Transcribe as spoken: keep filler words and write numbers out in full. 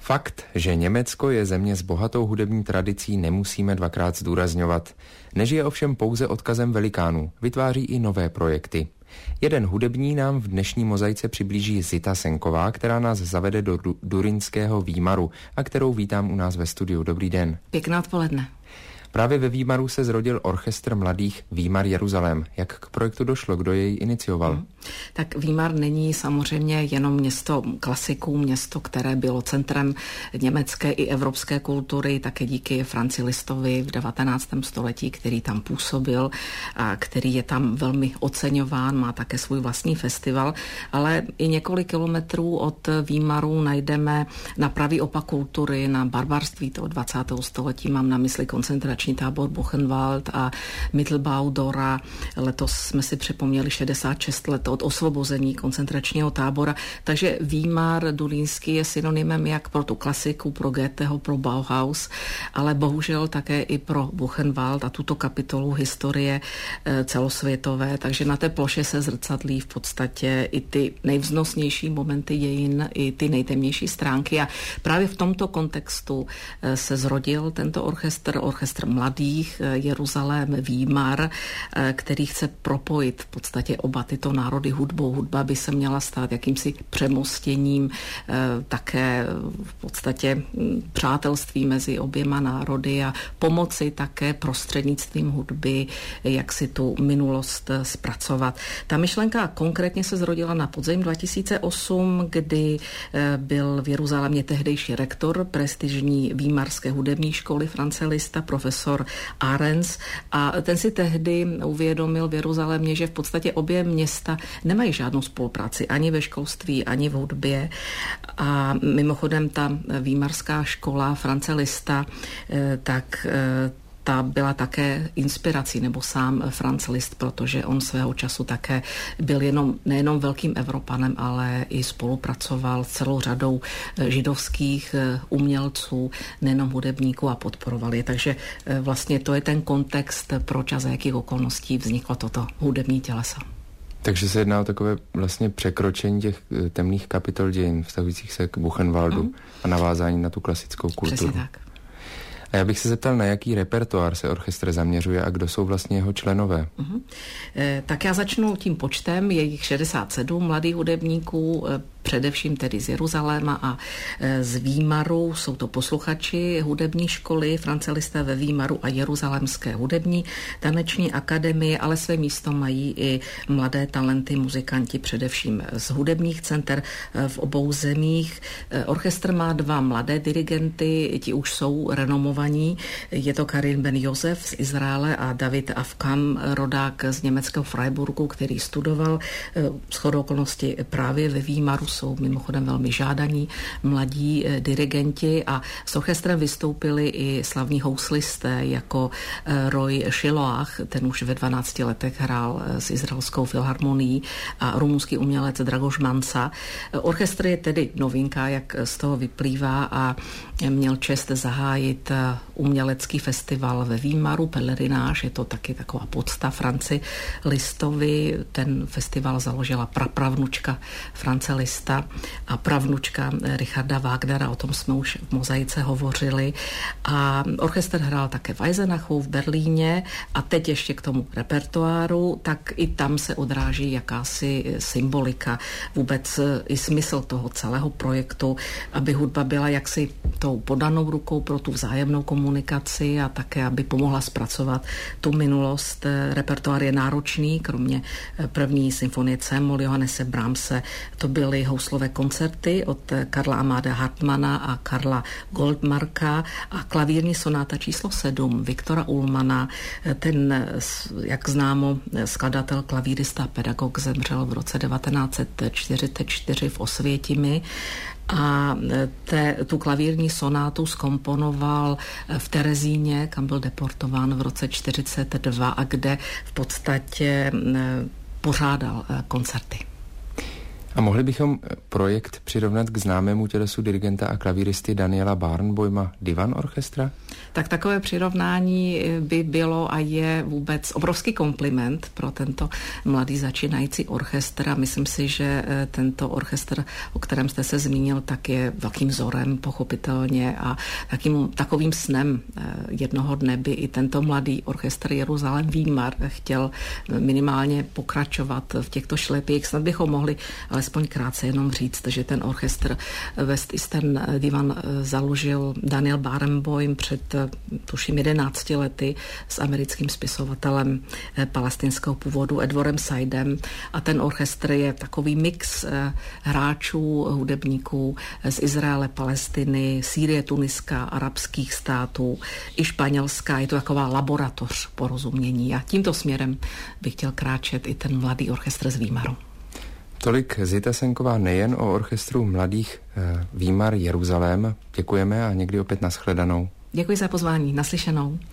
Fakt, že Německo je země s bohatou hudební tradicí, nemusíme dvakrát zdůrazňovat. Nežije ovšem pouze odkazem velikánů, vytváří i nové projekty. Jeden hudební nám v dnešní mozaice přiblíží Zita Senková, která nás zavede do du- Durynského Výmaru a kterou vítám u nás ve studiu. Dobrý den. Pěkné odpoledne. Právě ve Výmaru se zrodil orchestr mladých Výmar Jeruzalém. Jak k projektu došlo? Kdo jej inicioval? Hmm. Tak Výmar není samozřejmě jenom město klasiků, město, které bylo centrem německé i evropské kultury, také díky Franci Listovi v devatenáctém století, který tam působil a který je tam velmi oceňován, má také svůj vlastní festival, ale i několik kilometrů od Výmaru najdeme na pravý opak kultury, na barbarství toho dvacátého století, mám na mysli koncentrační tábor Buchenwald a Mittelbau Dora. Letos jsme si připomněli šedesát šest let od osvobození koncentračního tábora, takže Výmar Durynský je synonymem jak pro tu klasiku, pro Goetheho, pro Bauhaus, ale bohužel také i pro Buchenwald a tuto kapitolu historie celosvětové, takže na té ploše se zrcadlí v podstatě i ty nejvznosnější momenty dějin, i ty nejtemnější stránky a právě v tomto kontextu se zrodil tento orchestr, orchestr mladých Jeruzalém Výmar, který chce propojit v podstatě oba tyto národy hudbou. Hudba by se měla stát jakýmsi přemostěním, také v podstatě přátelství mezi oběma národy a pomoci také prostřednictvím hudby, jak si tu minulost zpracovat. Ta myšlenka konkrétně se zrodila na podzim dva tisíce osm, kdy byl v Jeruzalémě tehdejší rektor prestižní výmarské hudební školy France Lista, profesor Arens, a ten si tehdy uvědomil v Jeruzalémě, že v podstatě obě města nemají žádnou spolupráci ani ve školství, ani v hudbě. A mimochodem ta výmarská škola France Lista, tak ta byla také inspirací, nebo sám Franz Liszt, protože on svého času také byl jenom, nejenom velkým Evropanem, ale i spolupracoval s celou řadou židovských umělců, nejenom hudebníků a podporoval je. Takže vlastně to je ten kontext, proč a za jakých okolností vzniklo toto hudební těleso. Takže se jedná o takové vlastně překročení těch temných kapitol dějin vztahujících se k Buchenwaldu mm. a navázání na tu klasickou kulturu. Přesně tak. A já bych se zeptal, na jaký repertoár se orchestr zaměřuje a kdo jsou vlastně jeho členové? Uh-huh. E, tak já začnu tím počtem, je jich šedesát sedm mladých hudebníků, e, především tedy z Jeruzaléma a e, z Výmaru. Jsou to posluchači hudební školy France Lista ve Výmaru a Jeruzalémské hudební taneční akademie, ale své místo mají i mladé talenty, muzikanti především z hudebních center e, v obou zemích. E, orchestr má dva mladé dirigenty, ti už jsou renomovaní. Je to Karim Ben Josef z Izraele a David Avkam, rodák z německého Freiburgu, který studoval shodou okolností právě ve Výmaru. Jsou mimochodem velmi žádaní mladí dirigenti a s orchestrem vystoupili i slavní houslisté jako Roy Shiloach, ten už ve dvanácti letech hrál s izraelskou filharmonií, a rumunský umělec Dragoš Mansa. Orchestr je tedy novinka, jak z toho vyplývá, a měl čest zahájit umělecký festival ve Výmaru, Pelerináž, je to taky taková podsta Franci Listovi. Ten festival založila prapravnučka France Lista a pravnučka Richarda Wagnera, o tom jsme už v mozaice hovořili. A orchestr hrál také v Eisenachu v Berlíně a teď ještě k tomu repertoáru, tak i tam se odráží jakási symbolika, vůbec i smysl toho celého projektu, aby hudba byla jaksi tou podanou rukou pro tu vzájemnou komunikaci a také, aby pomohla zpracovat tu minulost. Repertoár je náročný, kromě první symfonie C-moll Johannese Brahmse, to byly houslové koncerty od Karla Amáda Hartmana a Karla Goldmarka a klavírní sonáta číslo sedm Viktora Ullmana. Ten, jak známo, skladatel, klavírista, pedagog, zemřel v roce devatenáct set čtyřicet čtyři v Osvětimi a te, tu klavírní sonátu zkomponoval v Terezíně, kam byl deportován v roce čtyřicet dva a kde v podstatě pořádal koncerty. A mohli bychom projekt přirovnat k známému tělesu dirigenta a klavíristy Daniela Barenboima Divan Orchestra? Tak takové přirovnání by bylo a je vůbec obrovský kompliment pro tento mladý začínající orchestr a myslím si, že tento orchestr, o kterém jste se zmínil, tak je velkým vzorem pochopitelně a takým, takovým snem jednoho dne by i tento mladý orchestr Jeruzalém Výmar chtěl minimálně pokračovat v těchto šlepích. Snad bychom mohli alespoň krátce jenom říct, že ten orchestr West Eastern Divan založil Daniel Barenboim před tuším jedenácti lety s americkým spisovatelem palestinského původu Edwardem Saidem a ten orchestr je takový mix hráčů, hudebníků z Izraele, Palestiny, Sýrie, Tuniska, arabských států i Španělska. Je to taková laboratoř porozumění a tímto směrem bych chtěl kráčet i ten mladý orchestr z Výmaru. Tolik Zita Senková nejen o orchestru mladých Výmar Jeruzalém. Děkujeme a někdy opět nashledanou. Děkuji za pozvání. Naslyšenou.